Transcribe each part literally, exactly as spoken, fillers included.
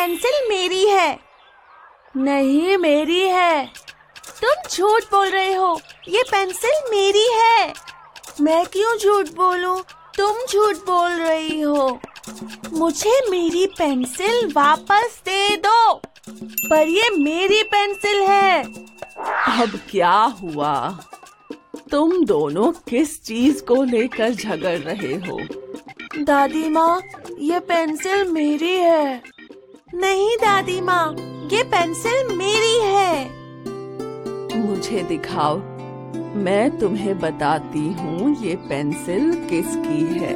Pencil मेरी है। नहीं, मेरी है। तुम झूठ बोल रहे हो, ये पेंसिल मेरी है। मैं क्यों झूठ बोलूं? तुम झूठ बोल रही हो। मुझे मेरी पेंसिल वापस दे दो। पर ये मेरी पेंसिल है। अब क्या हुआ? तुम दोनों किस चीज को लेकर झगड़ रहे हो? दादी माँ, ये पेंसिल मेरी है। नहीं दादी माँ, ये पेंसिल मेरी है। मुझे दिखाओ, मैं तुम्हें बताती हूँ ये पेंसिल किसकी है।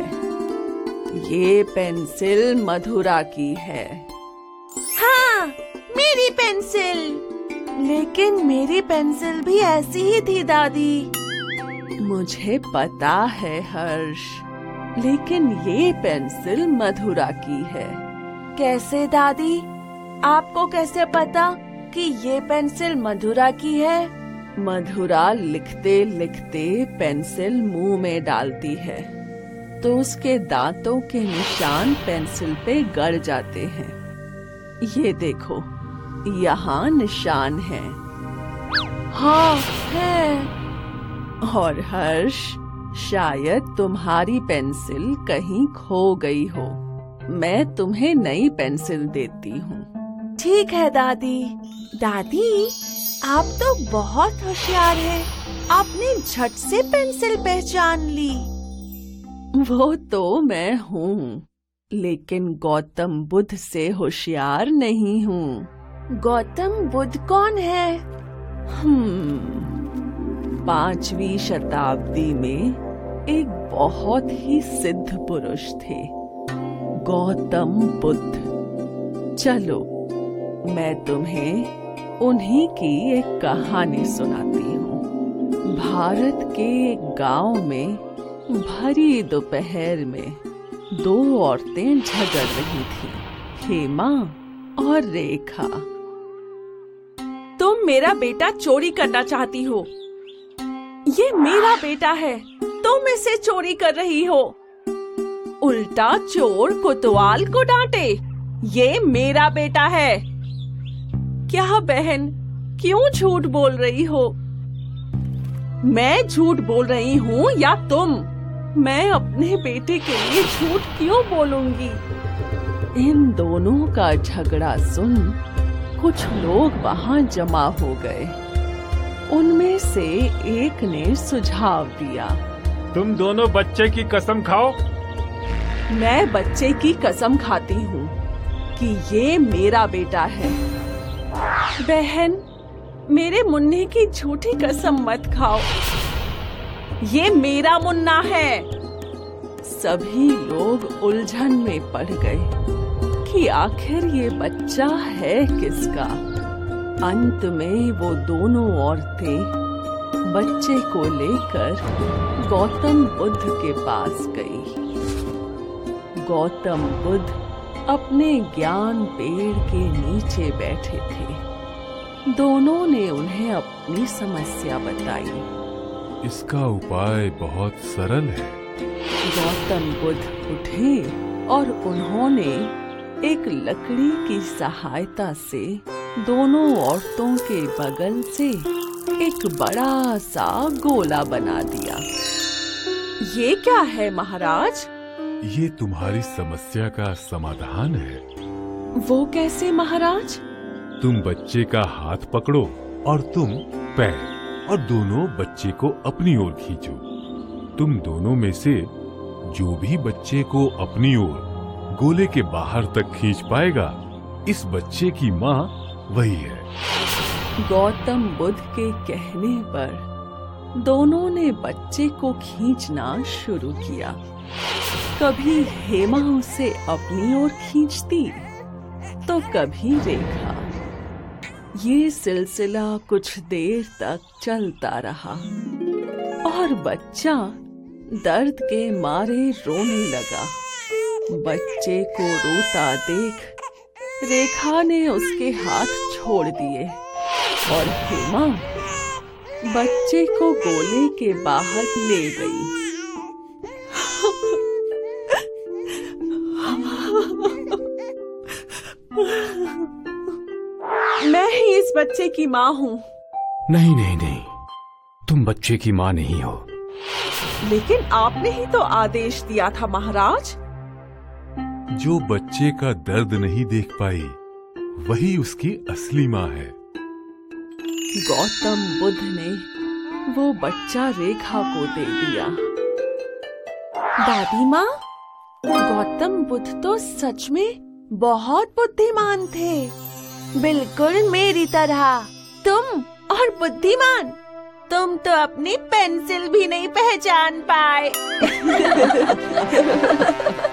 ये पेंसिल मधुरा की है। हाँ, मेरी पेंसिल। लेकिन मेरी पेंसिल भी ऐसी ही थी दादी। मुझे पता है हर्ष, लेकिन ये पेंसिल मधुरा की है। कैसे दादी? आपको कैसे पता कि ये पेंसिल मधुरा की है? मधुरा लिखते लिखते पेंसिल मुंह में डालती है तो उसके दांतों के निशान पेंसिल पे गड़ जाते हैं। ये देखो, यहाँ निशान है। हाँ है। और हर्ष, शायद तुम्हारी पेंसिल कहीं खो गई हो। मैं तुम्हें नई पेंसिल देती हूँ। ठीक है दादी। दादी, आप तो बहुत होशियार हैं। आपने झट से पेंसिल पहचान ली। वो तो मैं हूँ, लेकिन गौतम बुद्ध से होशियार नहीं हूँ। गौतम बुद्ध कौन है? हम्म, पांचवी शताब्दी में एक बहुत ही सिद्ध पुरुष थे, गौतम बुद्ध। चलो, मैं तुम्हें उन्हीं की एक कहानी सुनाती हूँ। भारत के एक गांव में भरी दोपहर में दो औरतें झगड़ रही थीं, हेमा और रेखा। तुम मेरा बेटा चोरी करना चाहती हो। ये मेरा बेटा है, तुम इसे चोरी कर रही हो। उल्टा चोर कोतवाल को डांटे। ये मेरा बेटा है। क्या बहन, क्यों झूठ बोल रही हो? मैं झूठ बोल रही हूँ या तुम? मैं अपने बेटे के लिए झूठ क्यों बोलूंगी? इन दोनों का झगड़ा सुन कुछ लोग वहां जमा हो गए। उनमें से एक ने सुझाव दिया, तुम दोनों बच्चे की कसम खाओ। मैं बच्चे की कसम खाती हूँ कि ये मेरा बेटा है। बहन, मेरे मुन्ने की झूठी कसम मत खाओ। ये मेरा मुन्ना है। सभी लोग उलझन में पड़ गए कि आखिर ये बच्चा है किसका। अंत में वो दोनों औरतें बच्चे को लेकर गौतम बुद्ध के पास गई। गौतम बुद्ध अपने ज्ञान पेड़ के नीचे बैठे थे। दोनों ने उन्हें अपनी समस्या बताई। इसका उपाय बहुत सरल है। गौतम बुद्ध उठे और उन्होंने एक लकड़ी की सहायता से दोनों औरतों के बगल से एक बड़ा सा गोला बना दिया। ये क्या है महाराज? ये तुम्हारी समस्या का समाधान है। वो कैसे महाराज? तुम बच्चे का हाथ पकड़ो और तुम पैर, और दोनों बच्चे को अपनी ओर खींचो। तुम दोनों में से जो भी बच्चे को अपनी ओर गोले के बाहर तक खींच पाएगा, इस बच्चे की माँ वही है। गौतम बुद्ध के कहने पर दोनों ने बच्चे को खींचना शुरू किया। कभी हेमा उसे अपनी ओर खींचती तो कभी रेखा। ये सिलसिला कुछ देर तक चलता रहा और बच्चा दर्द के मारे रोने लगा। बच्चे को रोता देख रेखा ने उसके हाथ छोड़ दिए और हेमा बच्चे को गोले के बाहर ले गई। इस बच्चे की माँ हूँ। नहीं नहीं नहीं, तुम बच्चे की माँ नहीं हो। लेकिन आपने ही तो आदेश दिया था महाराज। जो बच्चे का दर्द नहीं देख पाई वही उसकी असली माँ है। गौतम बुद्ध ने वो बच्चा रेखा को दे दिया। दादी माँ, गौतम बुद्ध तो सच में बहुत बुद्धिमान थे, बिल्कुल मेरी तरह। तुम और बुद्धिमान, तुम तो अपनी पेंसिल भी नहीं पहचान पाए।